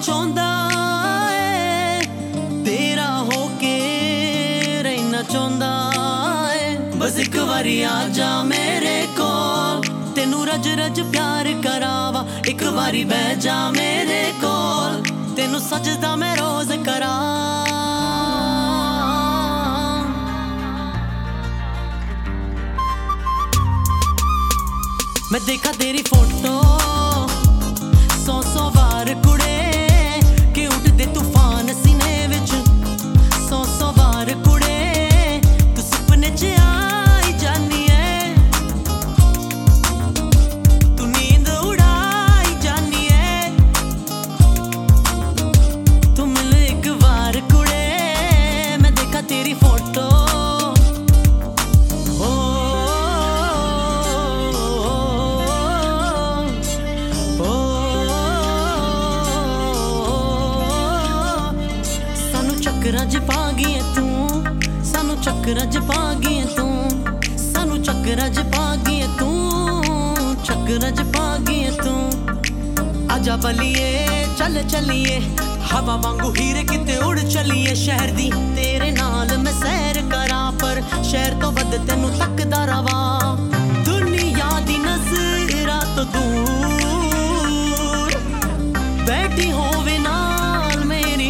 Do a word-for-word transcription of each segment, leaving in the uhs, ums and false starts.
चाहुंदा है तेरा होके रहना चाहुंदा है। बस एक बारी आ जा मेरे कोल तेनू रज रज प्यार करावा। एक बारी बह जा मेरे कोल तेनू सजदा मैं रोज करा। मैं देखा तेरी फोटो सौ सौ बार कुड़े कि उठदे तूफान सीने विच। सौ सौ बार कुड़े तू सुपने च आई जानी है, तू नींद उड़ाई जानी है। तू मिल एक बार कुड़े मैं देखा तेरी फोटो। चक्करां च पा गई है तू, सानू चक्करां च पा गई है तू, सानू चक्करां च पा गई है तू, चक्करां च पा गई है तू। आजा बलिए चल चलिए हवा वांगू हीरे किते उड़ चलिए। शहर दी तेरे नाल मैं सैर करा पर शहर तो वध तेनू तकदा रवा। दुनिया दी नज़रां तो दूर बैठी होवे नाल मेरी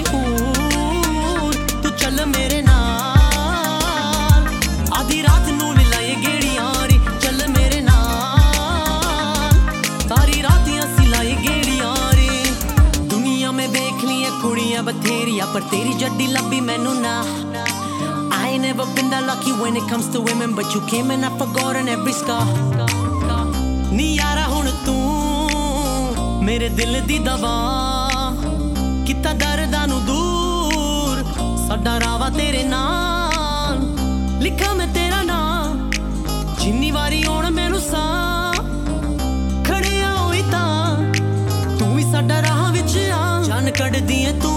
मेरे नाल। आधी रात नू लाए गेड़ियां रे चल मेरे नाल। सारी रात असी लाए गेड़ियां रे। दुनिया में देख ली कुड़ियां बथेरिया पर तेरी जड्डी लभी मैनू ना। I ain't never been that lucky when it comes to women, but you came and I've forgotten every scar. नी यारा हुण तू मेरे दिल दी दवा किता दर्दां नू दूर। साडा रावा तेरे नाल लिखा मैं तेरा नाम। जिन्नी वारी आउण मैनू सा खड़िया होई तां तू ही साडा राह विच आ। जान कढदी ऐ तू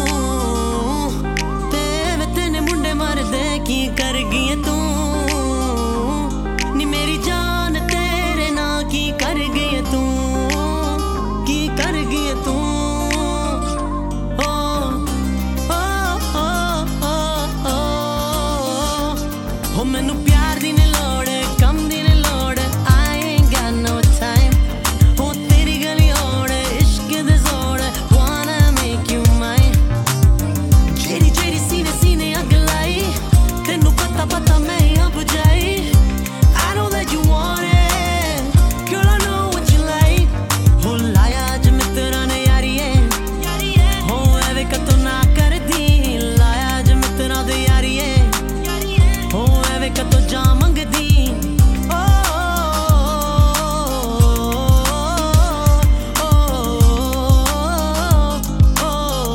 ते वे तेने मुंडे मरदे की कर गई ऐ तू। नी मेरी जान तेरे ना की कर गई ऐ तू, की कर गई ऐ तू। हो मैनू प्यार दी नहीं लोड़ कम दी नहीं लोड़। I ain't got no time हो तेरी गली ओड़ इश्क दे जोड़ wanna make you mine। जेरी जेरी सीने सीने अग लाई तेनू पता पता मैं ही अब जाई। I know that you want it girl I know what you like। हो लाया अज मित्रा ने यारिये हो एवे कतो ना कर दी। लाया अज मित्रा दे यारिये हो एवे कतो जा मंगदी। ओ, ओ, ओ,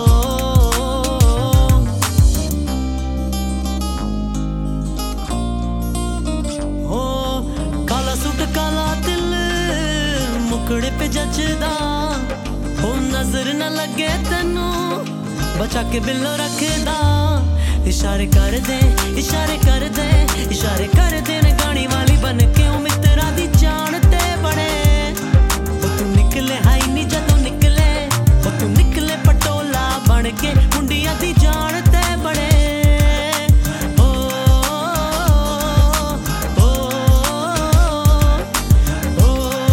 ओ, काला सूट काला दिल मुकड़े पे जचदा। हो नजर न लगे तेनू बचा के बिल्लो रखदा। इशारे कर दे इशारे कर दे इशारे कर दे ने गानी वाली बन के ओ मित्रा दी जान ते बड़े। ओ तू निकले हाई नी जदों निकले ओ तू निकले पटोला बन के मुंडिया दी जान ते बड़े। ओ, ओ, ओ,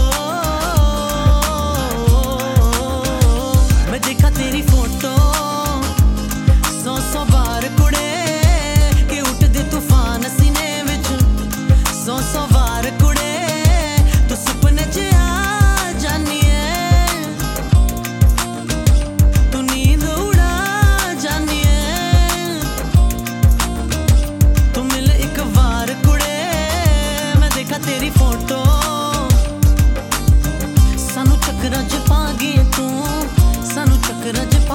मैं देखा तेरी फोटो सौ सौ बार कुड़े सौ सौ बार कुड़े तू सुपने च आ जानी है, तू नींद उड़ा जानी है। तू मिल एक बार कुड़े मैं देखा तेरी फोटो। सानू चक्करां च पा गई तू, सानू चक्करां च